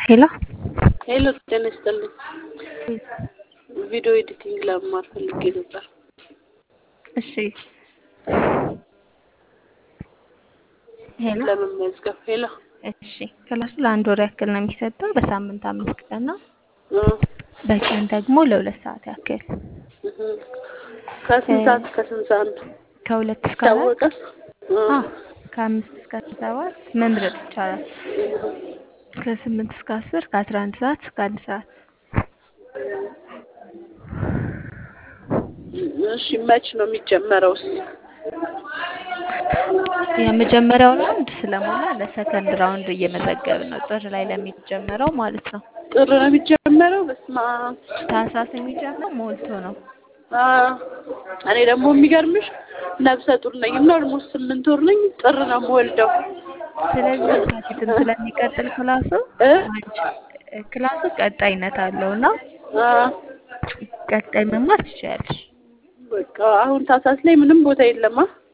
ሄሎ ሄሎ ጤና ይስጥልኝ። ቪዲዮ ኤዲቲንግ ለመማር ፈልጌ ነበር። እሺ ሄሎ ለመመዝገብ። ሄሎ እሺ ክላሱ ለአንድ ወር ያክል ነው የሚሰጠው። በሳምንት 5 ቀን ነው። በቀን ደግሞ ለ2 ሰዓት ያክል ከስንት ሰዓት እስከ ስንት ሰዓት ነው? ከ2 እስከ 4 ይታወቃል? ከ5 እስከ 7 መምረጥ ይቻላል። ከ8 እስከ 10 ከ11 ሰዓት እስከ 1 ሰዓት። እሺ መች ነው የሚጀመረው? የመጀመሪያው ራውንድ ስለሞላ ለሰከንድ ራውንድ እየመዘገብን ነው። ጥር ላይ ለሚጀመረው ማለት ነው። ጥር ነው የሚጀመረው? በስመ አብ። ታህሳስ የሚጀምረው ሞልቶ ነው። እኔ ደግሞ የሚገርምሽ ነፍሰ ጡር ነኝ እና ኦልሞስት 8 ወር ነኝ። ጥር ነው የምወልደው። ስለዚህ የካቲትም ስለሚቀጥል ክላሱ ቀጣይነት አለውና ቀጣይ መማር ትችያለሽ። በቃ አሁን ታህሳስ ላይ ምንም ቦታ የለማ።